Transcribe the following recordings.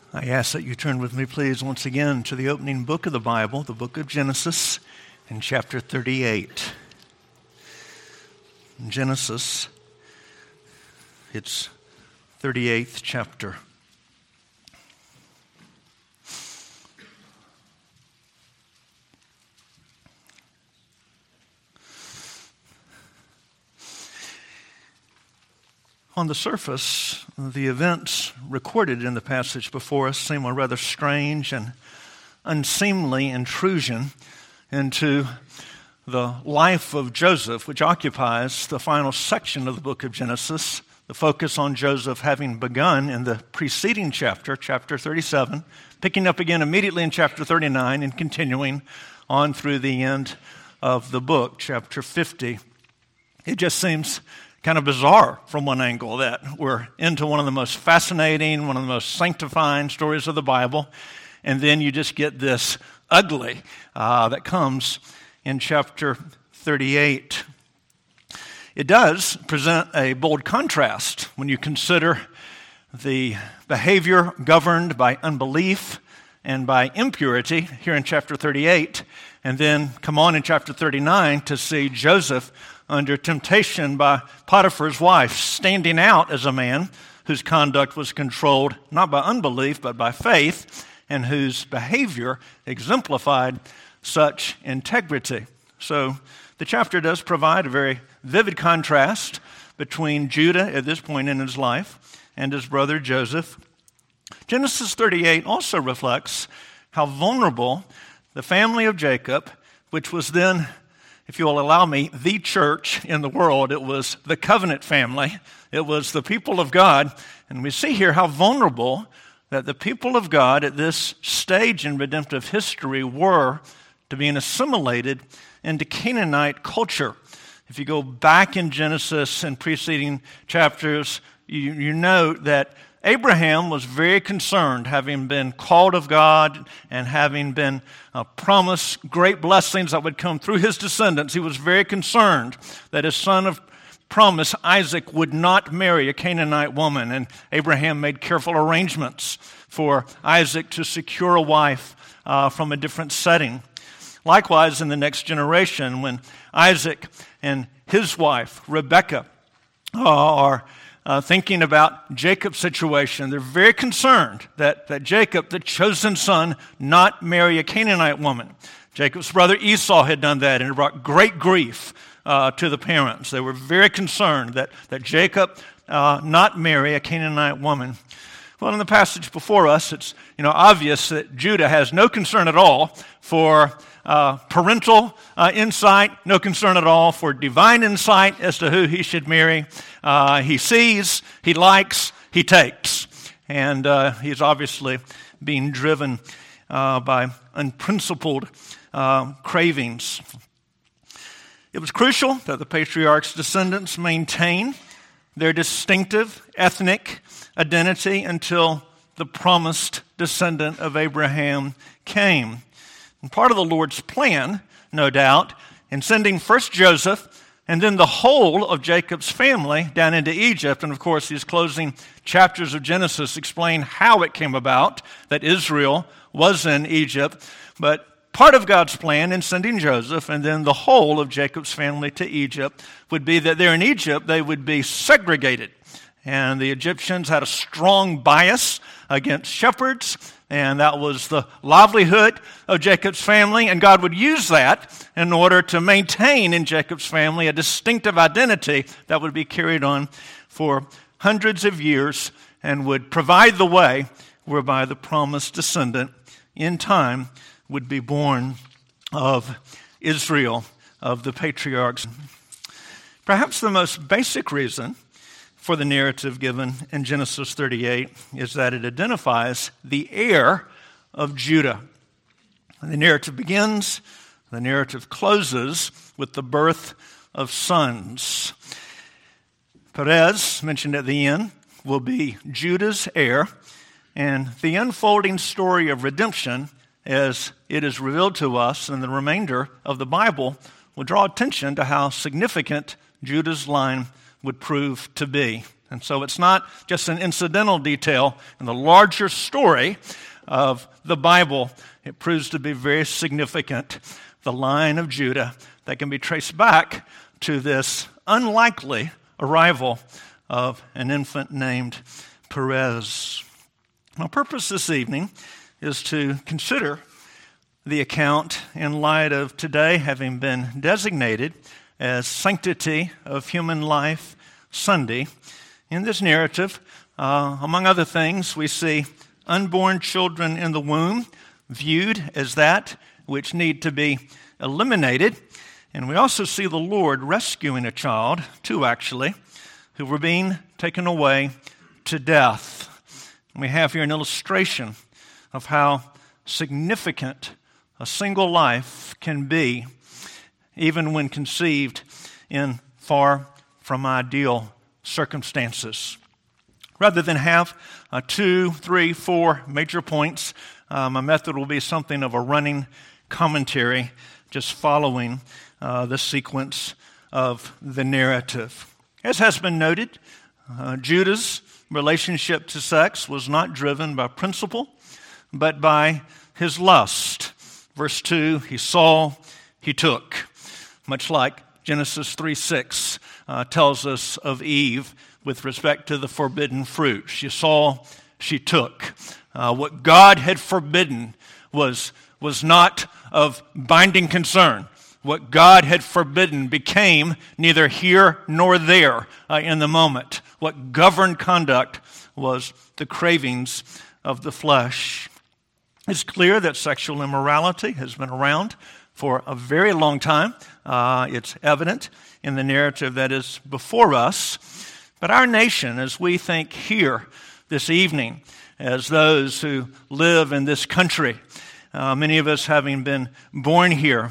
I ask that you turn with me, please, once again to the opening book of the Bible, the book of Genesis, in chapter 38. In Genesis, it's 38th chapter. On the surface, the events recorded in the passage before us seem a rather strange and unseemly intrusion into the life of Joseph, which occupies the final section of the book of Genesis, the focus on Joseph having begun in the preceding chapter, chapter 37, picking up again immediately in chapter 39 and continuing on through the end of the book, chapter 50. It just seems kind of bizarre from one angle that we're into one of the most fascinating, one of the most sanctifying stories of the Bible, and then you just get this ugly that comes in chapter 38. It does present a bold contrast when you consider the behavior governed by unbelief and by impurity here in chapter 38, and then come on in chapter 39 to see Joseph under temptation by Potiphar's wife, standing out as a man whose conduct was controlled not by unbelief but by faith, and whose behavior exemplified such integrity. So the chapter does provide a very vivid contrast between Judah at this point in his life and his brother Joseph. Genesis 38 also reflects how vulnerable the family of Jacob, which was then, if you will allow me, the church in the world. It was the covenant family. It was the people of God. And we see here how vulnerable that the people of God at this stage in redemptive history were to being assimilated into Canaanite culture. If you go back in Genesis and preceding chapters, you note that Abraham was very concerned, having been called of God and having been promised great blessings that would come through his descendants. He was very concerned that his son of promise, Isaac, would not marry a Canaanite woman. And Abraham made careful arrangements for Isaac to secure a wife from a different setting. Likewise, in the next generation, when Isaac and his wife, Rebekah, are thinking about Jacob's situation, they're very concerned that Jacob, the chosen son, not marry a Canaanite woman. Jacob's brother Esau had done that, and it brought great grief to the parents. They were very concerned that Jacob not marry a Canaanite woman. Well, in the passage before us, it's obvious that Judah has no concern at all for parental insight, no concern at all for divine insight as to who he should marry. He sees, he likes, he takes. And he's obviously being driven by unprincipled cravings. It was crucial that the patriarch's descendants maintain their distinctive ethnic identity until the promised descendant of Abraham came. And part of the Lord's plan, no doubt, in sending first Joseph and then the whole of Jacob's family down into Egypt, and of course these closing chapters of Genesis explain how it came about that Israel was in Egypt, but part of God's plan in sending Joseph and then the whole of Jacob's family to Egypt would be that there in Egypt they would be segregated. And the Egyptians had a strong bias against shepherds, and that was the livelihood of Jacob's family, and God would use that in order to maintain in Jacob's family a distinctive identity that would be carried on for hundreds of years and would provide the way whereby the promised descendant in time would be born of Israel, of the patriarchs. Perhaps the most basic reason for the narrative given in Genesis 38 is that it identifies the heir of Judah. The narrative begins, the narrative closes with the birth of sons. Perez, mentioned at the end, will be Judah's heir, and the unfolding story of redemption, as it is revealed to us in the remainder of the Bible, will draw attention to how significant Judah's line would prove to be. And so it's not just an incidental detail in the larger story of the Bible. It proves to be very significant. The line of Judah that can be traced back to this unlikely arrival of an infant named Perez. My purpose this evening is to consider the account in light of today having been designated as Sanctity of Human Life Sunday. In this narrative, among other things, we see unborn children in the womb viewed as that which need to be eliminated. And we also see the Lord rescuing a child, two actually, who were being taken away to death. And we have here an illustration of how significant a single life can be, even when conceived in far from ideal circumstances. Rather than have 2, 3, 4 major points, my method will be something of a running commentary, just following the sequence of the narrative. As has been noted, Judah's relationship to sex was not driven by principle, but by his lust. Verse 2, he saw, he took. Much like Genesis 3:6 tells us of Eve with respect to the forbidden fruit. She saw, she took. What God had forbidden was not of binding concern. What God had forbidden became neither here nor there in the moment. What governed conduct was the cravings of the flesh. It's clear that sexual immorality has been around for a very long time. It's evident in the narrative that is before us. But our nation, as we think here this evening, as those who live in this country, many of us having been born here,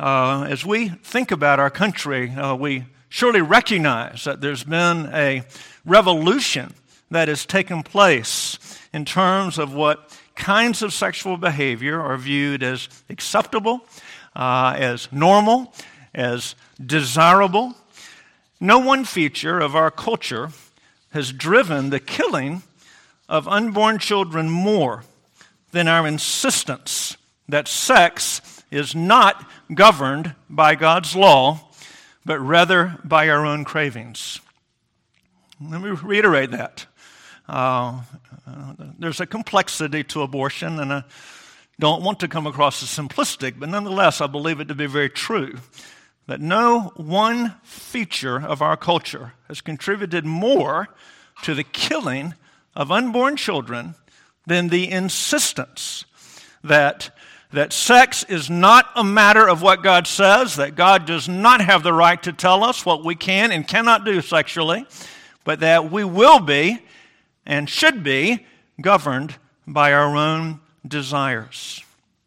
as we think about our country, we surely recognize that there's been a revolution that has taken place in terms of what kinds of sexual behavior are viewed as acceptable, as normal, as desirable. No one feature of our culture has driven the killing of unborn children more than our insistence that sex is not governed by God's law, but rather by our own cravings. Let me reiterate that. There's a complexity to abortion, and I don't want to come across as simplistic, but nonetheless, I believe it to be very true that no one feature of our culture has contributed more to the killing of unborn children than the insistence that sex is not a matter of what God says, that God does not have the right to tell us what we can and cannot do sexually, but that we will be and should be governed by our own desires.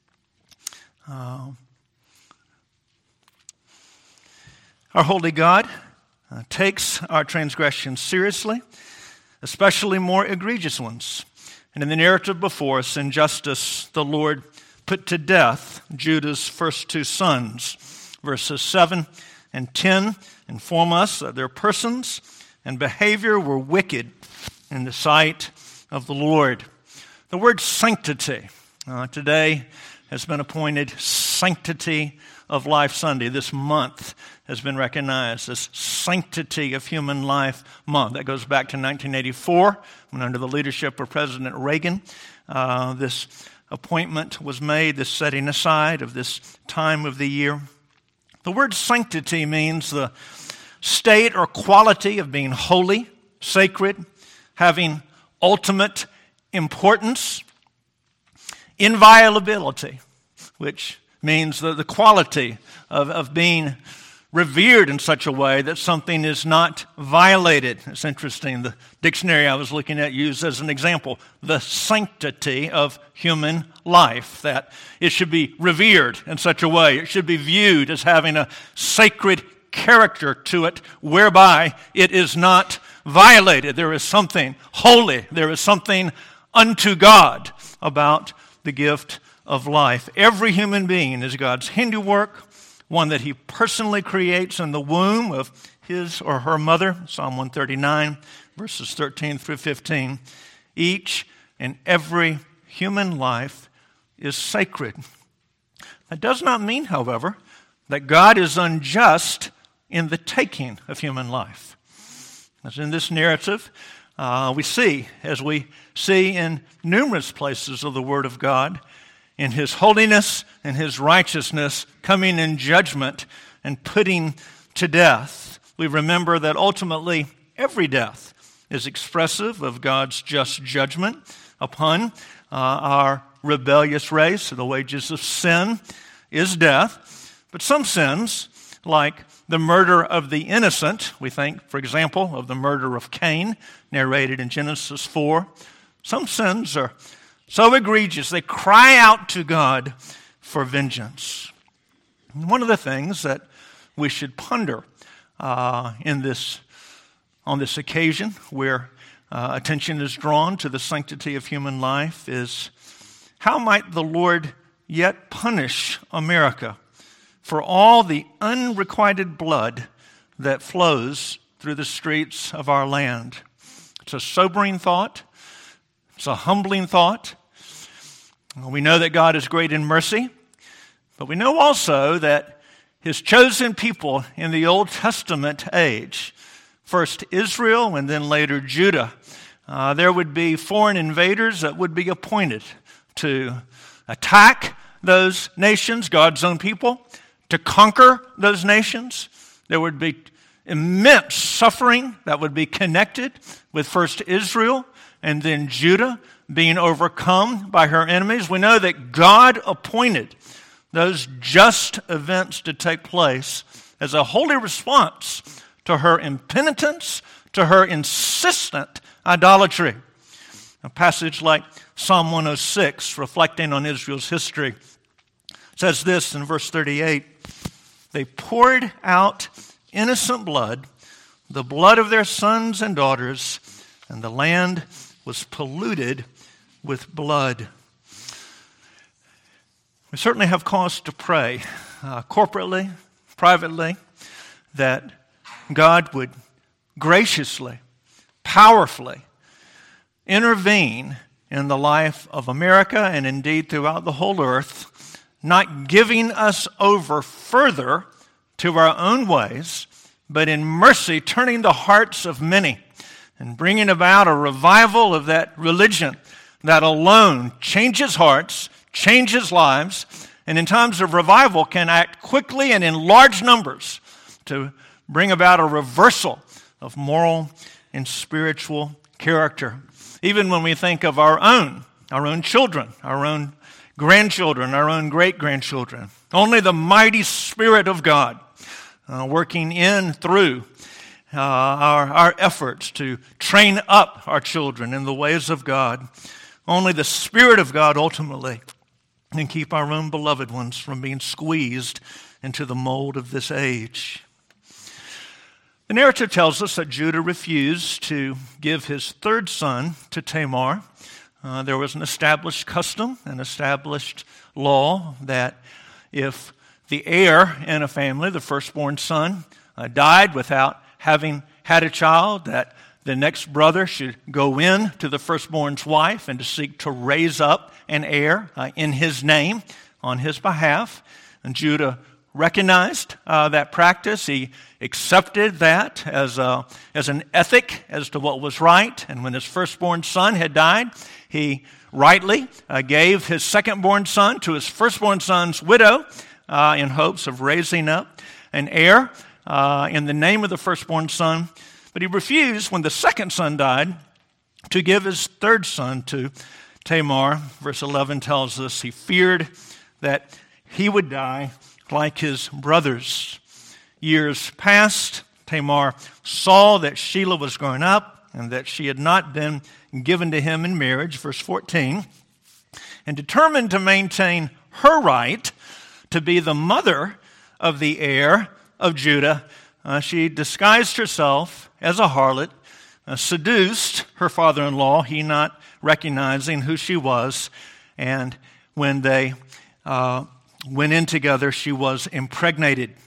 Our holy God takes our transgressions seriously, especially more egregious ones. And in the narrative before us, in justice, the Lord put to death Judah's first two sons. Verses 7 and 10 inform us that their persons and behavior were wicked in the sight of the Lord. The word sanctity today has been appointed Sanctity of Life Sunday. This month has been recognized as Sanctity of Human Life Month. That goes back to 1984 when, under the leadership of President Reagan, this appointment was made, this setting aside of this time of the year. The word sanctity means the state or quality of being holy, sacred, having ultimate importance. Inviolability, which means the quality of being revered in such a way that something is not violated. It's interesting, the dictionary I was looking at used as an example the sanctity of human life, that it should be revered in such a way. It should be viewed as having a sacred character to it whereby it is not violated. There is something holy, there is something unto God about the gift of life. Every human being is God's handiwork, one that he personally creates in the womb of his or her mother. Psalm 139, verses 13 through 15, each and every human life is sacred. That does not mean, however, that God is unjust in the taking of human life. As in this narrative, we see in numerous places of the Word of God, in His holiness and His righteousness coming in judgment and putting to death. We remember that ultimately every death is expressive of God's just judgment upon our rebellious race. The wages of sin is death. But some sins, like the murder of the innocent, we think, for example, of the murder of Cain, narrated in Genesis 4, some sins are so egregious they cry out to God for vengeance. And one of the things that we should ponder on this occasion where attention is drawn to the sanctity of human life is, how might the Lord yet punish America for all the unrequited blood that flows through the streets of our land? It's a sobering thought. It's a humbling thought. We know that God is great in mercy, but we know also that His chosen people in the Old Testament age, first Israel and then later Judah, there would be foreign invaders that would be appointed to attack those nations, God's own people, to conquer those nations. There would be immense suffering that would be connected with first Israel and then Judah being overcome by her enemies. We know that God appointed those just events to take place as a holy response to her impenitence, to her insistent idolatry. A passage like Psalm 106, reflecting on Israel's history, says this in verse 38, "They poured out innocent blood, the blood of their sons and daughters, and the land was polluted with blood." We certainly have cause to pray corporately, privately, that God would graciously, powerfully intervene in the life of America and indeed throughout the whole earth, not giving us over further to our own ways, but in mercy turning the hearts of many and bringing about a revival of that religion that alone changes hearts, changes lives, and in times of revival can act quickly and in large numbers to bring about a reversal of moral and spiritual character. Even when we think of our own children, our own grandchildren, our own great-grandchildren, only the mighty Spirit of God working in through our efforts to train up our children in the ways of God. Only the Spirit of God ultimately can keep our own beloved ones from being squeezed into the mold of this age. The narrative tells us that Judah refused to give his third son to Tamar. There was an established custom, an established law that if the heir in a family, the firstborn son, died without having had a child, that the next brother should go in to the firstborn's wife and to seek to raise up an heir in his name on his behalf. And Judah recognized that practice. He accepted that as an ethic as to what was right. And when his firstborn son had died, he rightly gave his secondborn son to his firstborn son's widow in hopes of raising up an heir in the name of the firstborn son. But he refused, when the second son died, to give his third son to Tamar. Verse 11 tells us he feared that he would die like his brothers. Years passed. Tamar saw that Shelah was growing up and that she had not been given to him in marriage, verse 14, and determined to maintain her right to be the mother of the heir of Judah, she disguised herself as a harlot, seduced her father-in-law, he not recognizing who she was, and when they went in together, she was impregnated.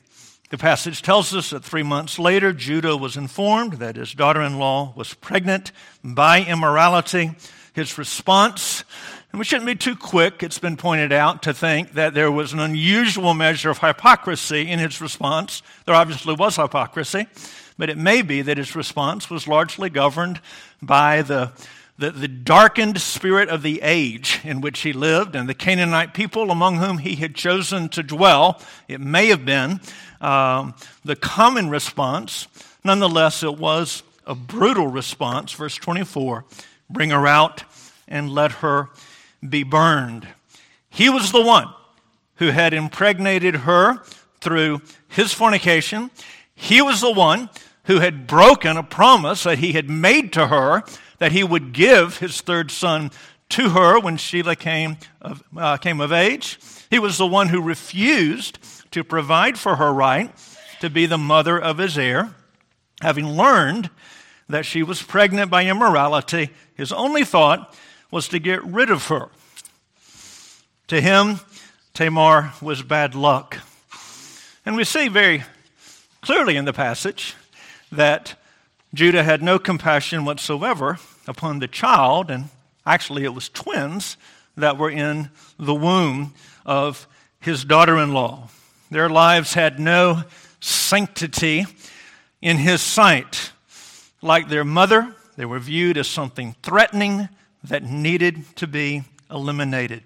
The passage tells us that 3 months later, Judah was informed that his daughter-in-law was pregnant by immorality. His response, and we shouldn't be too quick, it's been pointed out, to think that there was an unusual measure of hypocrisy in his response. There obviously was hypocrisy, but it may be that his response was largely governed by the darkened spirit of the age in which he lived and the Canaanite people among whom he had chosen to dwell. It may have been the common response. Nonetheless, it was a brutal response. Verse 24, bring her out and let her be burned. He was the one who had impregnated her through his fornication. He was the one who had broken a promise that he had made to her that he would give his third son to her when Shelah came of age. He was the one who refused to provide for her right to be the mother of his heir. Having learned that she was pregnant by immorality, his only thought was to get rid of her. To him, Tamar was bad luck. And we see very clearly in the passage that Judah had no compassion whatsoever upon the child, and actually it was twins that were in the womb of his daughter-in-law. Their lives had no sanctity in his sight. Like their mother, they were viewed as something threatening that needed to be eliminated.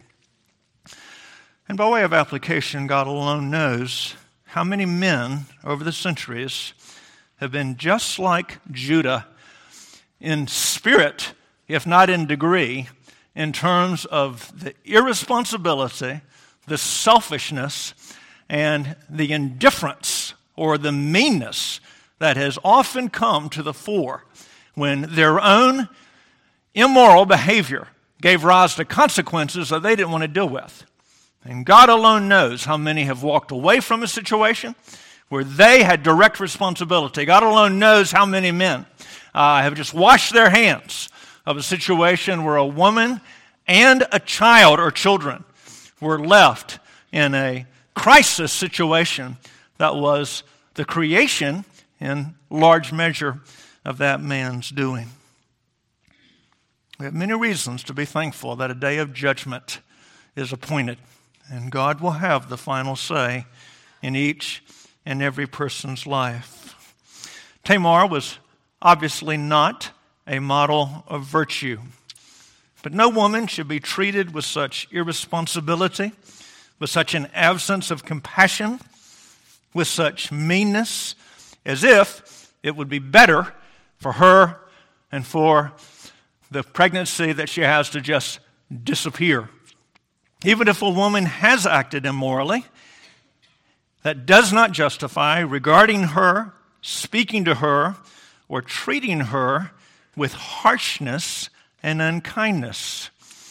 And by way of application, God alone knows how many men over the centuries have been just like Judah in spirit, if not in degree, in terms of the irresponsibility, the selfishness, and the indifference or the meanness that has often come to the fore when their own immoral behavior gave rise to consequences that they didn't want to deal with. And God alone knows how many have walked away from a situation where they had direct responsibility. God alone knows how many men have just washed their hands of a situation where a woman and a child or children were left in a crisis situation that was the creation in large measure of that man's doing. We have many reasons to be thankful that a day of judgment is appointed, and God will have the final say in each and every person's life. Tamar was obviously not a model of virtue, but no woman should be treated with such irresponsibility, with such an absence of compassion, with such meanness, as if it would be better for her and for the pregnancy that she has to just disappear. Even if a woman has acted immorally, that does not justify regarding her, speaking to her, or treating her with harshness and unkindness.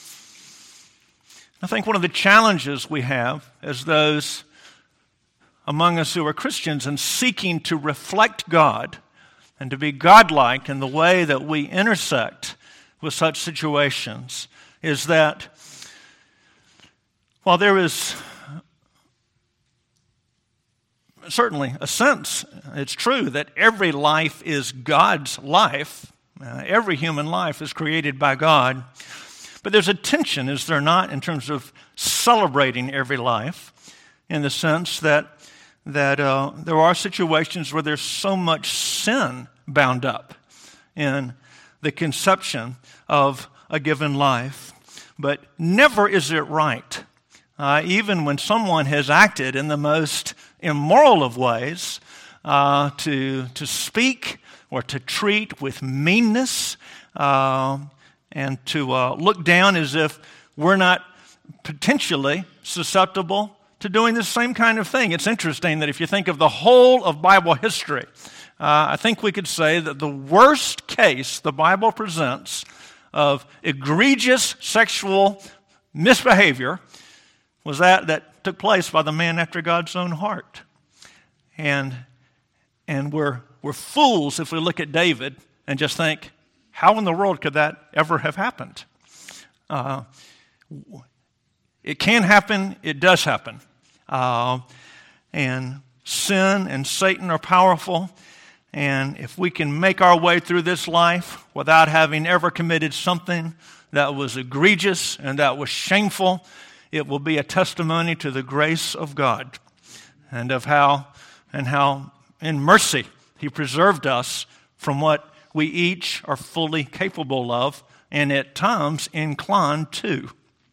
I think one of the challenges we have as those among us who are Christians and seeking to reflect God and to be godlike in the way that we intersect with such situations is that while there is certainly a sense, it's true, that every life is God's life. Every human life is created by God. But there's a tension, is there not, in terms of celebrating every life, in the sense that there are situations where there's so much sin bound up in the conception of a given life. But never is it right, even when someone has acted in the most immoral of ways, to speak or to treat with meanness, and to look down as if we're not potentially susceptible to doing the same kind of thing. It's interesting that if you think of the whole of Bible history, I think we could say that the worst case the Bible presents of egregious sexual misbehavior was that took place by the man after God's own heart. And we're fools if we look at David and just think, how in the world could that ever have happened? It can happen. It does happen. And sin and Satan are powerful, and if we can make our way through this life without having ever committed something that was egregious and that was shameful, it will be a testimony to the grace of God and of how in mercy He preserved us from what we each are fully capable of and at times inclined to.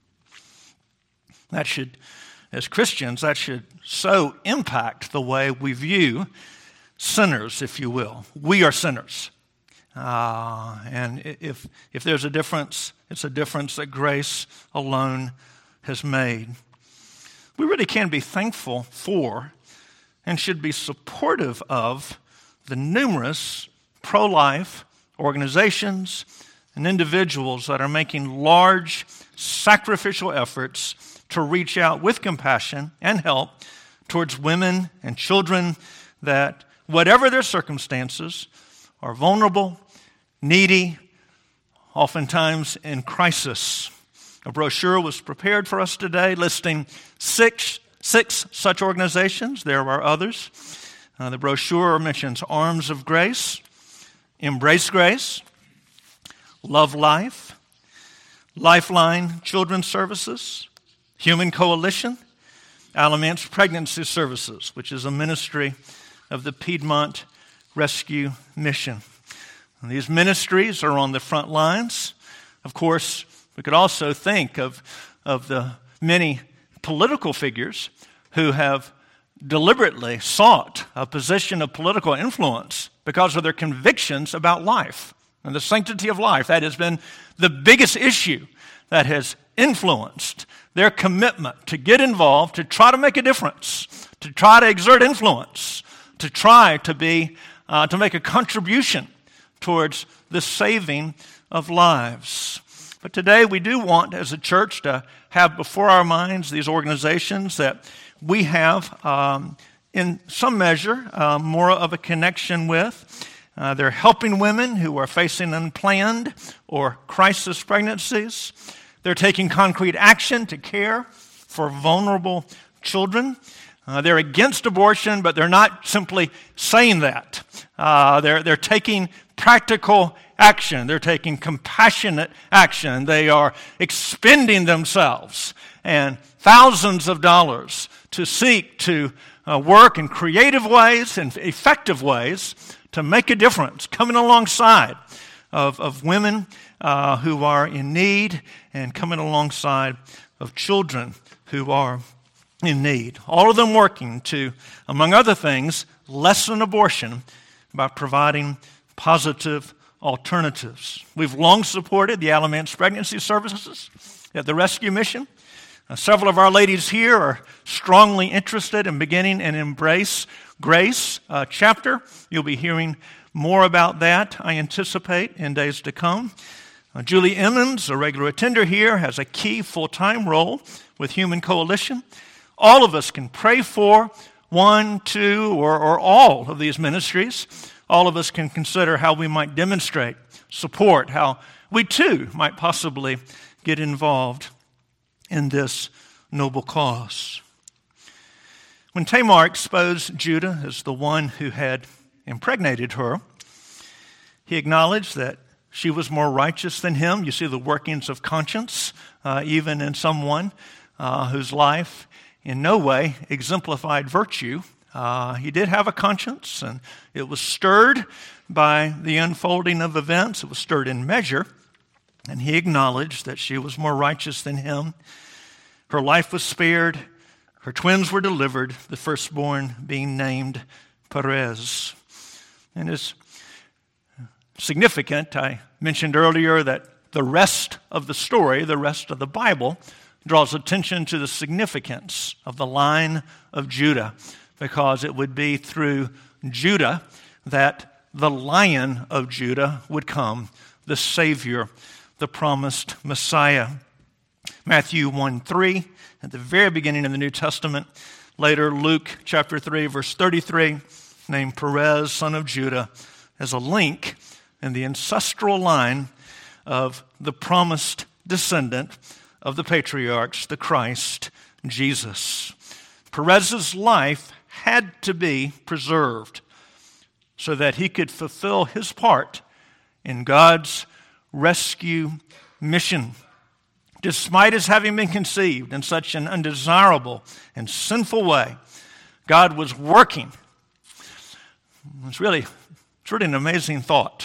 That should, as Christians, that should so impact the way we view sinners, if you will. We are sinners. And if there's a difference, it's a difference that grace alone has made. We really can be thankful for and should be supportive of the numerous pro-life organizations and individuals that are making large sacrificial efforts to reach out with compassion and help towards women and children that, whatever their circumstances, are vulnerable, needy, oftentimes in crisis. A brochure was prepared for us today listing six such organizations. There are others. The brochure mentions Arms of Grace, Embrace Grace, Love Life, Lifeline Children's Services, Human Coalition, Alamance Pregnancy Services, which is a ministry of the Piedmont Rescue Mission. And these ministries are on the front lines. Of course, we could also think of the many political figures who have deliberately sought a position of political influence because of their convictions about life and the sanctity of life. That has been the biggest issue that has influenced their commitment to get involved, to try to make a difference, to try to exert influence, to try to make a contribution towards the saving of lives. But today we do want, as a church, to have before our minds these organizations that we have, in some measure, more of a connection with. They're helping women who are facing unplanned or crisis pregnancies. They're taking concrete action to care for vulnerable children. They're against abortion, but they're not simply saying that. They're taking practical action. They're taking compassionate action. They are expending themselves and thousands of dollars to seek to work in creative ways and effective ways to make a difference, coming alongside of women who are in need and coming alongside of children who are in need. All of them working to, among other things, lessen abortion by providing positive alternatives. We've long supported the Alamance Pregnancy Services at the Rescue Mission. Several of our ladies here are strongly interested in beginning an Embrace Grace chapter. You'll be hearing more about that, I anticipate, in days to come. Julie Emmons, a regular attender here, has a key full-time role with Human Coalition. All of us can pray for one, two, or all of these ministries. All of us can consider how we might demonstrate, support, how we too might possibly get involved in this noble cause. When Tamar exposed Judah as the one who had impregnated her, he acknowledged that she was more righteous than him. You see the workings of conscience, even in someone whose life in no way exemplified virtue. He did have a conscience, and it was stirred by the unfolding of events. It was stirred in measure, and he acknowledged that she was more righteous than him. Her life was spared. Her twins were delivered, the firstborn being named Perez. And it's significant. I mentioned earlier that the rest of the story, the rest of the Bible, draws attention to the significance of the line of Judah, because it would be through Judah that the Lion of Judah would come, the Savior, the promised Messiah. Matthew 1:3, at the very beginning of the New Testament. Later, Luke chapter 3, verse 33, named Perez, son of Judah, as a link in the ancestral line of the promised descendant of the patriarchs, the Christ, Jesus. Perez's life had to be preserved so that he could fulfill his part in God's rescue mission. Despite his having been conceived in such an undesirable and sinful way, God was working. It's really an amazing thought.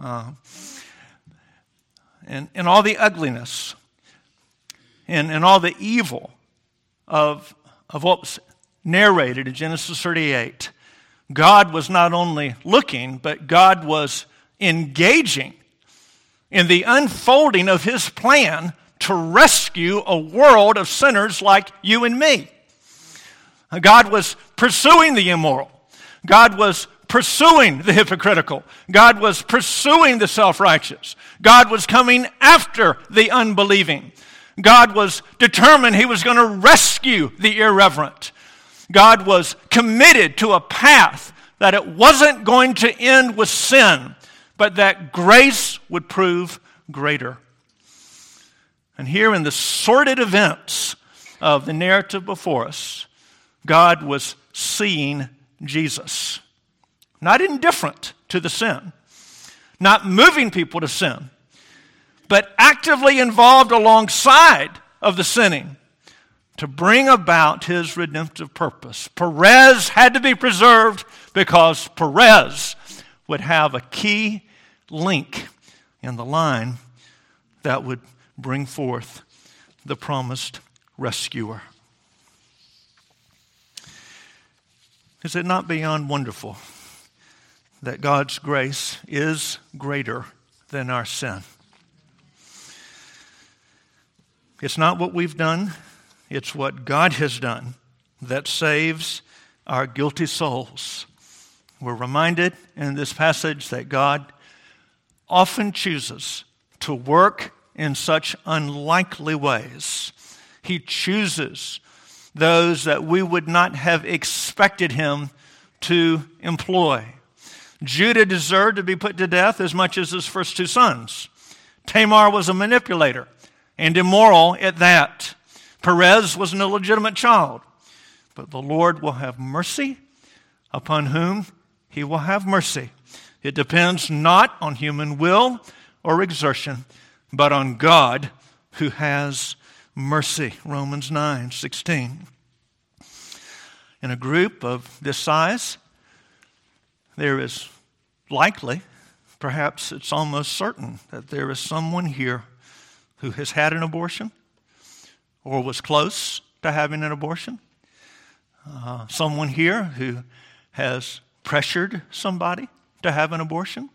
And all the ugliness and all the evil of what was narrated in Genesis 38, God was not only looking, but God was engaging in the unfolding of his plan to rescue a world of sinners like you and me. God was pursuing the immoral. God was pursuing the hypocritical. God was pursuing the self-righteous. God was coming after the unbelieving. God was determined he was going to rescue the irreverent. God was committed to a path that it wasn't going to end with sin, but that grace would prove greater. And here in the sordid events of the narrative before us, God was seeing Jesus. Not indifferent to the sin, not moving people to sin, but actively involved alongside of the sinning to bring about his redemptive purpose. Perez had to be preserved because Perez would have a key link in the line that would bring forth the promised rescuer. Is it not beyond wonderful that God's grace is greater than our sin? It's not what we've done, it's what God has done that saves our guilty souls. We're reminded in this passage that God often chooses to work in such unlikely ways. He chooses those that we would not have expected him to employ. Judah deserved to be put to death as much as his first two sons. Tamar was a manipulator and immoral at that. Perez was an illegitimate child. But the Lord will have mercy upon whom he will have mercy. It depends not on human will or exertion, but on God who has mercy. Romans 9:16. In a group of this size, there is likely, perhaps it's almost certain, that there is someone here who has had an abortion or was close to having an abortion. Someone here who has pressured somebody to have an abortion.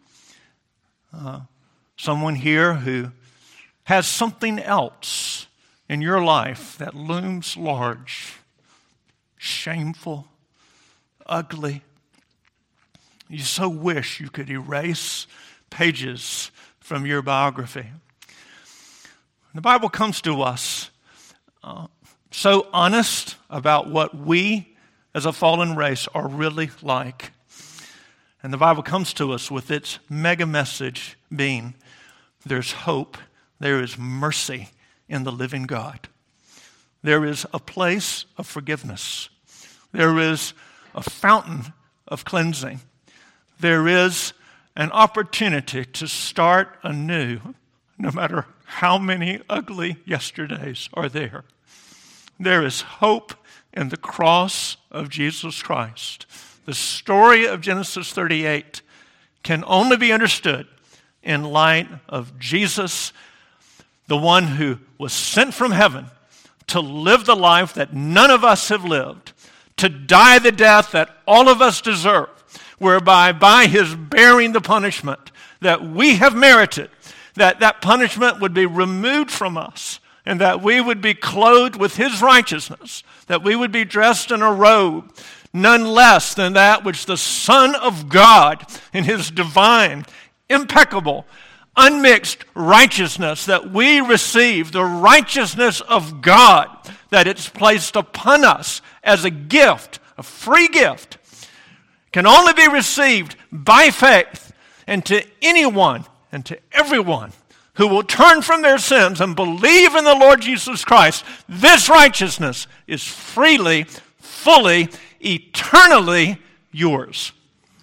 Someone here who has something else in your life that looms large, shameful, ugly. You so wish you could erase pages from your biography. The Bible comes to us so honest about what we as a fallen race are really like. And the Bible comes to us with its mega message being, there's hope, there is mercy in the living God. There is a place of forgiveness. There is a fountain of cleansing. There is an opportunity to start anew, no matter how many ugly yesterdays are there. There is hope in the cross of Jesus Christ. The story of Genesis 38 can only be understood in light of Jesus, the one who was sent from heaven to live the life that none of us have lived, to die the death that all of us deserve, whereby by his bearing the punishment that we have merited, that punishment would be removed from us, and that we would be clothed with his righteousness, that we would be dressed in a robe, none less than that which the Son of God in his divine, impeccable, unmixed righteousness, that we receive the righteousness of God, that it's placed upon us as a gift, a free gift, can only be received by faith. And to anyone and to everyone who will turn from their sins and believe in the Lord Jesus Christ, this righteousness is freely, fully, eternally yours.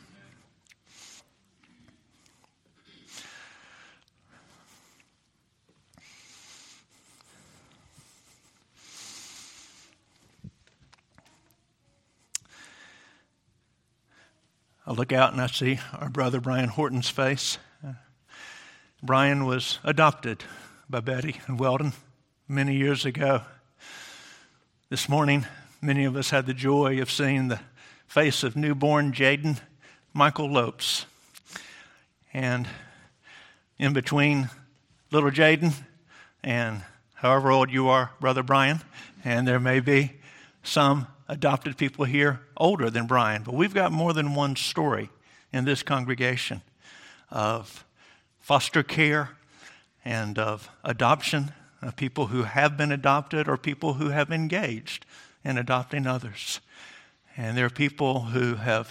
I look out and I see our brother Brian Horton's face. Brian was adopted by Betty and Weldon many years ago. This morning, many of us had the joy of seeing the face of newborn Jaden Michael Lopes. And in between little Jaden and however old you are, Brother Brian, and there may be some adopted people here older than Brian, but we've got more than one story in this congregation of foster care and of adoption, of people who have been adopted or people who have engaged in adopting others. And there are people who have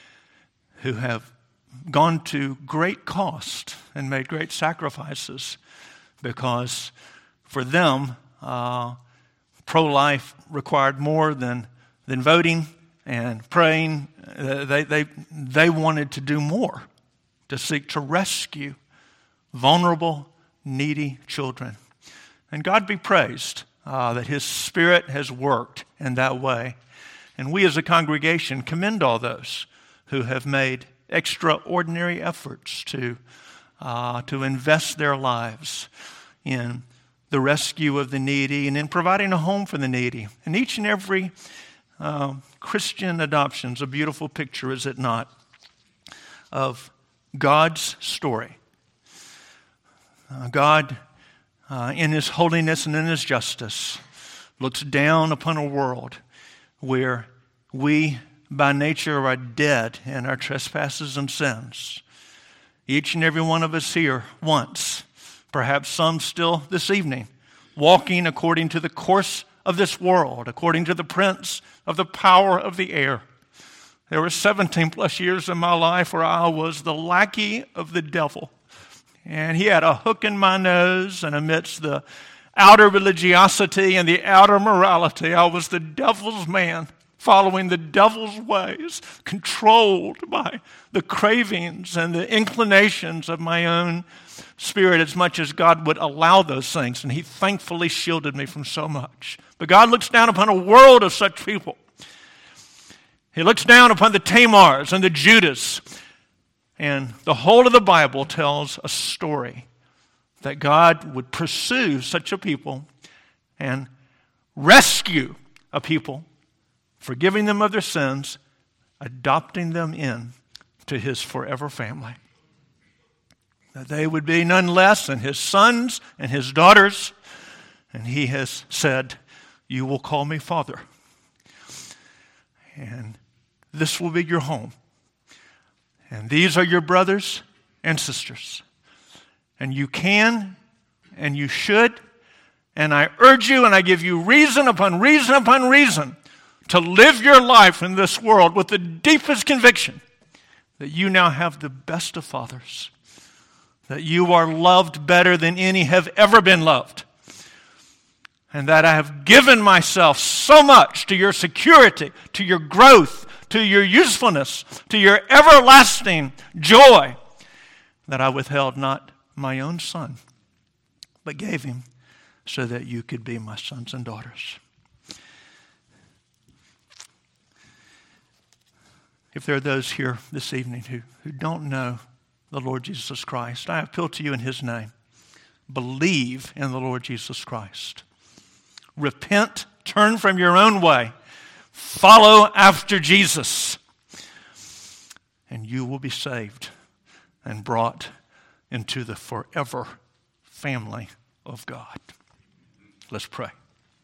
gone to great cost and made great sacrifices because for them, pro-life required more than voting and praying. They wanted to do more, to seek to rescue vulnerable, needy children. And God be praised that His Spirit has worked in that way. And we as a congregation commend all those who have made extraordinary efforts to invest their lives in the rescue of the needy and in providing a home for the needy. And each and every Christian adoption is a beautiful picture, is it not, of God's story. God, in His holiness and in His justice, looks down upon a world where we, by nature, are dead in our trespasses and sins. Each and every one of us here once, perhaps some still this evening, walking according to the course of this world, according to the prince of the power of the air. There were 17 plus years in my life where I was the lackey of the devil. And he had a hook in my nose, and amidst the outer religiosity and the outer morality, I was the devil's man, following the devil's ways, controlled by the cravings and the inclinations of my own spirit as much as God would allow those things. And He thankfully shielded me from so much. But God looks down upon a world of such people. He looks down upon the Tamars and the Judas. And the whole of the Bible tells a story that God would pursue such a people and rescue a people, forgiving them of their sins, adopting them in to His forever family. That they would be none less than His sons and His daughters. And He has said, "You will call me Father. And this will be your home. And these are your brothers and sisters. And you can and you should. And I urge you and I give you reason upon reason upon reason to live your life in this world with the deepest conviction that you now have the best of fathers. That you are loved better than any have ever been loved. And that I have given myself so much to your security, to your growth, to your usefulness, to your everlasting joy, that I withheld not my own son, but gave him so that you could be my sons and daughters." If there are those here this evening who don't know the Lord Jesus Christ, I appeal to you in His name. Believe in the Lord Jesus Christ. Repent, turn from your own way, follow after Jesus, and you will be saved and brought into the forever family of God. Let's pray.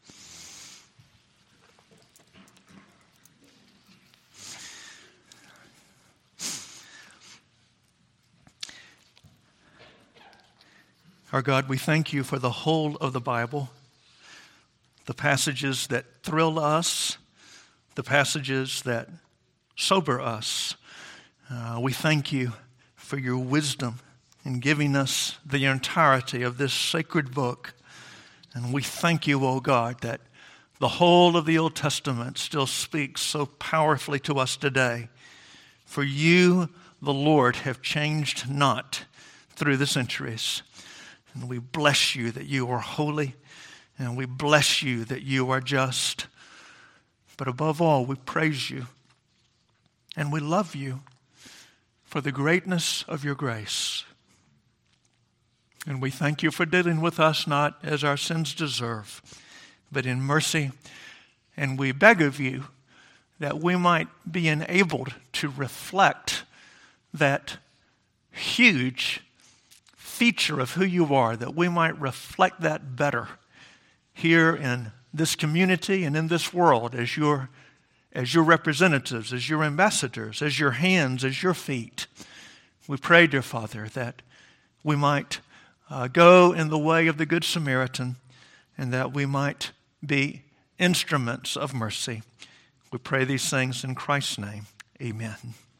Our God, we thank you for the whole of the Bible, the passages that thrill us, the passages that sober us. We thank you for your wisdom in giving us the entirety of this sacred book. And we thank you, O God, that The whole of the Old Testament still speaks so powerfully to us today. For you, the Lord, have changed not through the centuries. And we bless you that you are holy, and we bless you that you are just. But above all, we praise you, and we love you for the greatness of your grace. And we thank you for dealing with us not as our sins deserve, but in mercy. And we beg of you that we might be enabled to reflect that huge feature of who you are, that we might reflect that better here in this community and in this world as your representatives, as your ambassadors, as your hands, as your feet. We pray, dear Father, that we might go in the way of the Good Samaritan, and that we might be instruments of mercy. We pray these things in Christ's name. Amen.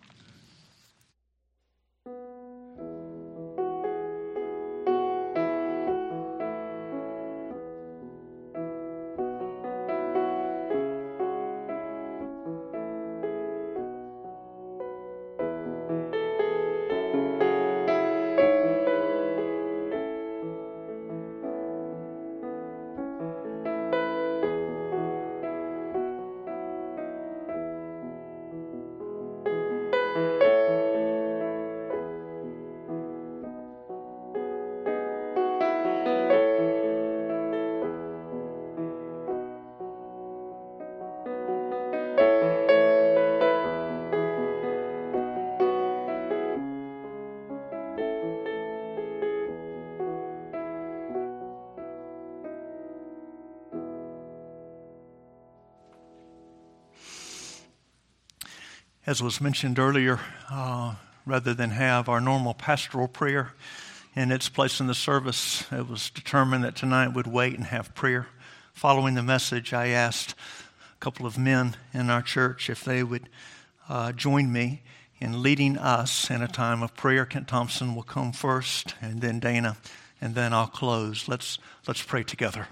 As was mentioned earlier, rather than have our normal pastoral prayer in its place in the service, it was determined that tonight we'd wait and have prayer. Following the message, I asked a couple of men in our church if they would join me in leading us in a time of prayer. Kent Thompson will come first, and then Dana, and then I'll close. Let's pray together.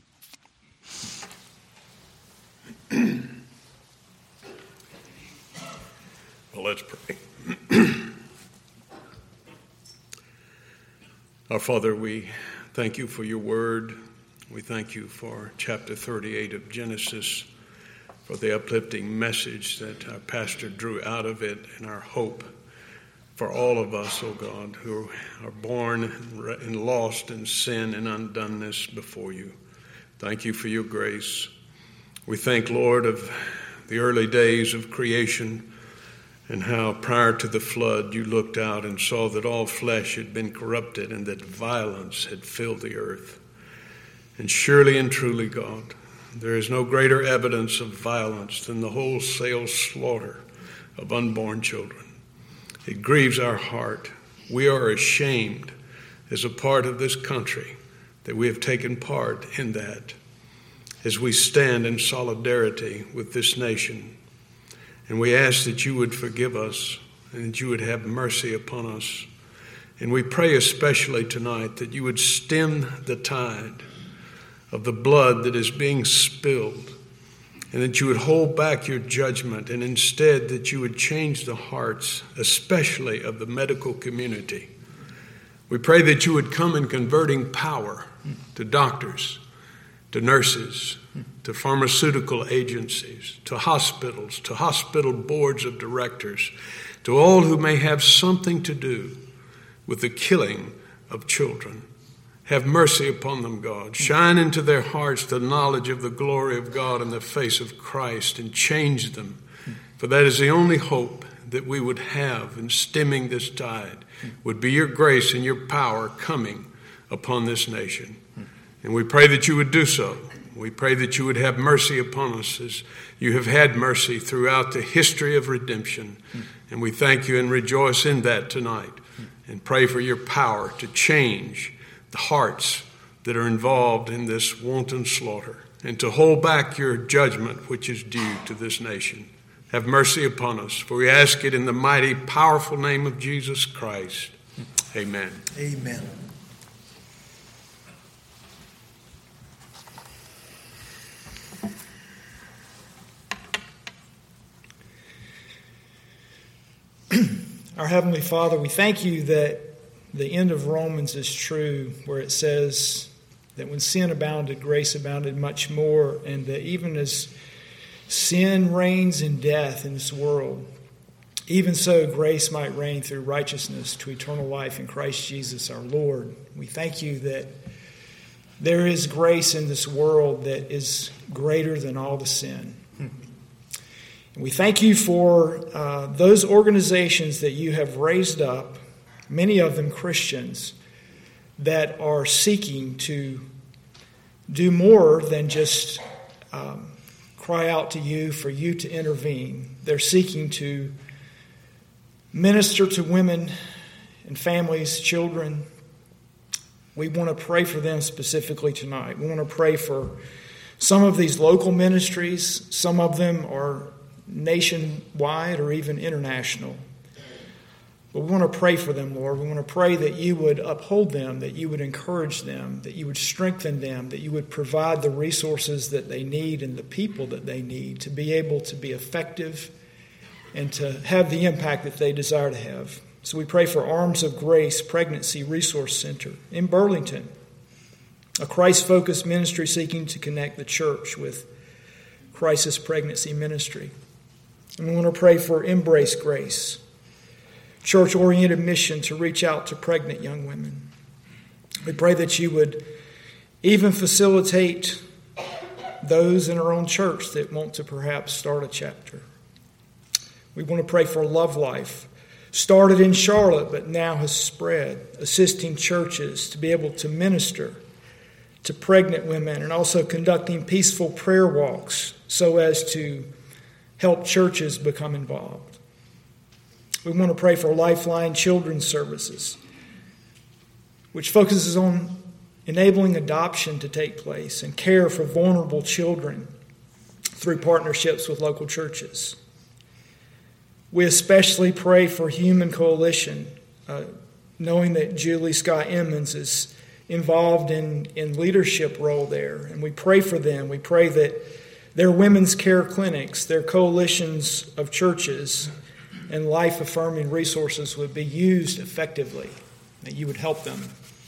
Well, let's pray. Our Father, we thank you for your word. We thank you for chapter 38 of Genesis, for the uplifting message that our pastor drew out of it, and our hope for all of us, oh God, who are born and lost in sin and undoneness before you. Thank you for your grace. We thank, Lord, of the early days of creation, and how prior to the flood you looked out and saw that all flesh had been corrupted and that violence had filled the earth. And surely and truly, God, there is no greater evidence of violence than the wholesale slaughter of unborn children. It grieves our heart. We are ashamed as a part of this country that we have taken part in that, as we stand in solidarity with this nation. And we ask that you would forgive us and that you would have mercy upon us. And we pray especially tonight that you would stem the tide of the blood that is being spilled, and that you would hold back your judgment, and instead that you would change the hearts, especially of the medical community. We pray that you would come in converting power to doctors, to nurses, to pharmaceutical agencies, to hospitals, to hospital boards of directors, to all who may have something to do with the killing of children. Have mercy upon them, God. Shine into their hearts the knowledge of the glory of God in the face of Christ, and change them. For that is the only hope that we would have in stemming this tide, would be your grace and your power coming upon this nation. And we pray that you would do so. We pray that you would have mercy upon us as you have had mercy throughout the history of redemption. And we thank you and rejoice in that tonight, and pray for your power to change the hearts that are involved in this wanton slaughter, and to hold back your judgment which is due to this nation. Have mercy upon us, for we ask it in the mighty, powerful name of Jesus Christ. Amen. Amen. Our Heavenly Father, we thank you that the end of Romans is true, where it says that when sin abounded, grace abounded much more, and that even as sin reigns in death in this world, even so grace might reign through righteousness to eternal life in Christ Jesus our Lord. We thank you that there is grace in this world that is greater than all the sin. We thank you for those organizations that you have raised up, many of them Christians, that are seeking to do more than just cry out to you for you to intervene. They're seeking to minister to women and families, children. We want to pray for them specifically tonight. We want to pray for some of these local ministries. Some of them are nationwide or even international. But we want to pray for them, Lord. We want to pray that you would uphold them, that you would encourage them, that you would strengthen them, that you would provide the resources that they need and the people that they need to be able to be effective and to have the impact that they desire to have. So we pray for Arms of Grace Pregnancy Resource Center in Burlington, a Christ-focused ministry seeking to connect the church with crisis pregnancy ministry. And we want to pray for Embrace Grace, church-oriented mission to reach out to pregnant young women. We pray that you would even facilitate those in our own church that want to perhaps start a chapter. We want to pray for Love Life, started in Charlotte but now has spread, assisting churches to be able to minister to pregnant women and also conducting peaceful prayer walks so as to help churches become involved. We want to pray for Lifeline Children's Services, which focuses on enabling adoption to take place and care for vulnerable children through partnerships with local churches. We especially pray for Human Coalition, knowing that Julie Scott Emmons is involved in leadership role there. And we pray for them. We pray that their women's care clinics, their coalitions of churches, and life-affirming resources would be used effectively, that you would help them.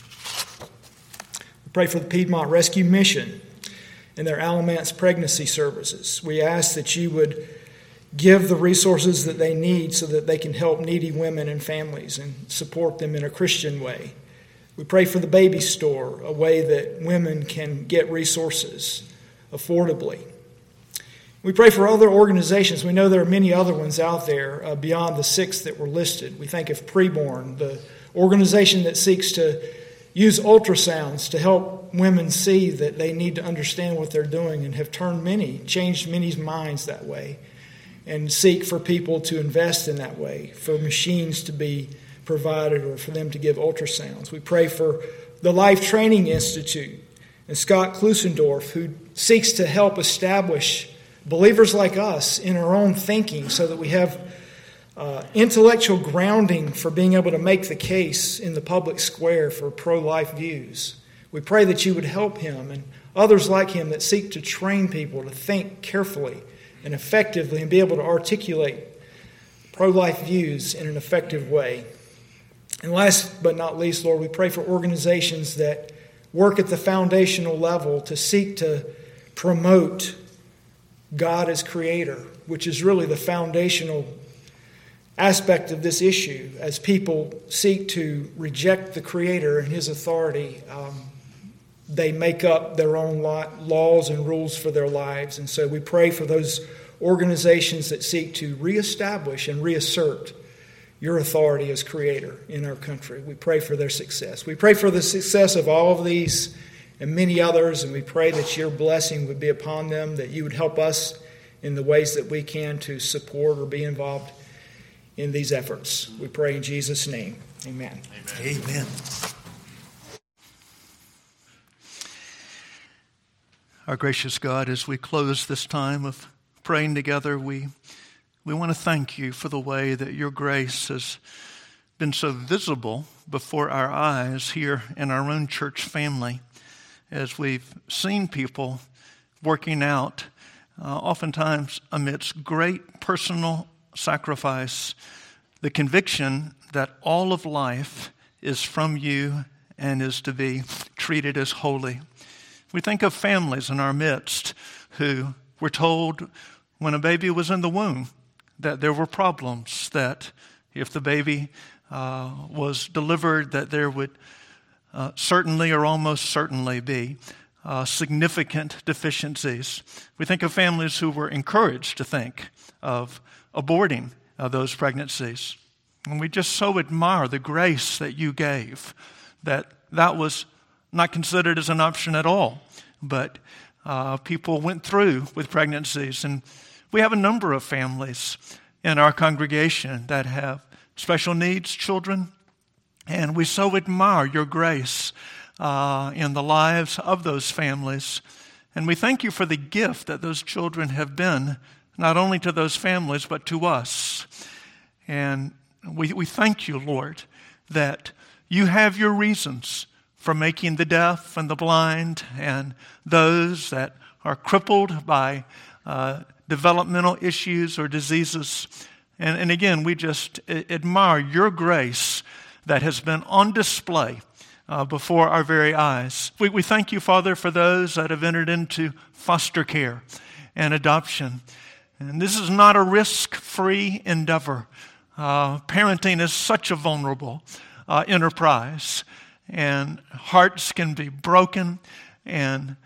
We pray for the Piedmont Rescue Mission and their Alamance Pregnancy Services. We ask that you would give the resources that they need so that they can help needy women and families and support them in a Christian way. We pray for the Baby Store, a way that women can get resources affordably. We pray for other organizations. We know there are many other ones out there beyond the 6 that were listed. We think of Preborn, the organization that seeks to use ultrasounds to help women see that they need to understand what they're doing and have changed many's minds that way, and seek for people to invest in that way, for machines to be provided or for them to give ultrasounds. We pray for the Life Training Institute and Scott Klusendorf, who seeks to help establish believers like us in our own thinking so that we have intellectual grounding for being able to make the case in the public square for pro-life views. We pray that you would help him and others like him that seek to train people to think carefully and effectively and be able to articulate pro-life views in an effective way. And last but not least, Lord, we pray for organizations that work at the foundational level to seek to promote God as creator, which is really the foundational aspect of this issue. As people seek to reject the creator and his authority, they make up their own laws and rules for their lives. And so we pray for those organizations that seek to reestablish and reassert your authority as creator in our country. We pray for their success. We pray for the success of all of these and many others, and we pray that your blessing would be upon them, that you would help us in the ways that we can to support or be involved in these efforts. We pray in Jesus' name. Amen. Amen. Amen. Our gracious God, as we close this time of praying together, we want to thank you for the way that your grace has been so visible before our eyes here in our own church family, as we've seen people working out, oftentimes amidst great personal sacrifice, the conviction that all of life is from you and is to be treated as holy. We think of families in our midst who were told when a baby was in the womb that there were problems, that if the baby was delivered, that there would certainly or almost certainly be significant deficiencies. We think of families who were encouraged to think of aborting those pregnancies. And we just so admire the grace that you gave, that was not considered as an option at all, but people went through with pregnancies. And we have a number of families in our congregation that have special needs children, and we so admire your grace in the lives of those families. And we thank you for the gift that those children have been, not only to those families, but to us. And we thank you, Lord, that you have your reasons for making the deaf and the blind and those that are crippled by developmental issues or diseases. And again, we just admire your grace that has been on display before our very eyes. We thank you, Father, for those that have entered into foster care and adoption. And this is not a risk-free endeavor. Parenting is such a vulnerable enterprise, and hearts can be broken, and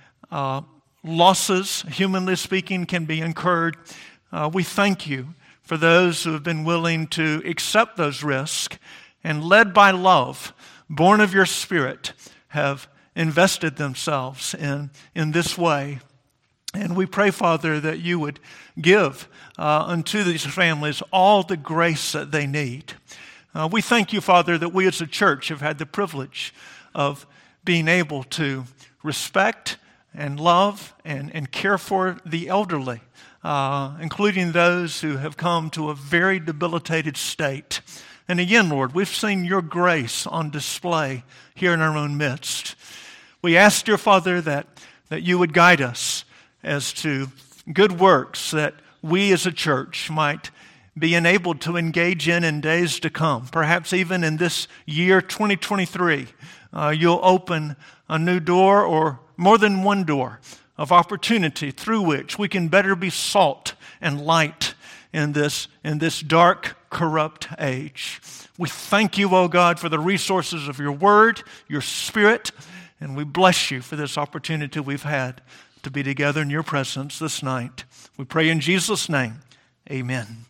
losses, humanly speaking, can be incurred. We thank you for those who have been willing to accept those risks and, led by love, born of your Spirit, have invested themselves in this way. And we pray, Father, that you would give unto these families all the grace that they need. We thank you, Father, that we as a church have had the privilege of being able to respect and love and care for the elderly, including those who have come to a very debilitated state. And again, Lord, we've seen your grace on display here in our own midst. We ask, dear Father, that you would guide us as to good works that we as a church might be enabled to engage in days to come. Perhaps even in this year, 2023, you'll open a new door or more than one door of opportunity through which we can better be salt and light in this dark, corrupt age. We thank you, O God, for the resources of your word, your Spirit, and we bless you for this opportunity we've had to be together in your presence this night. We pray in Jesus' name, amen.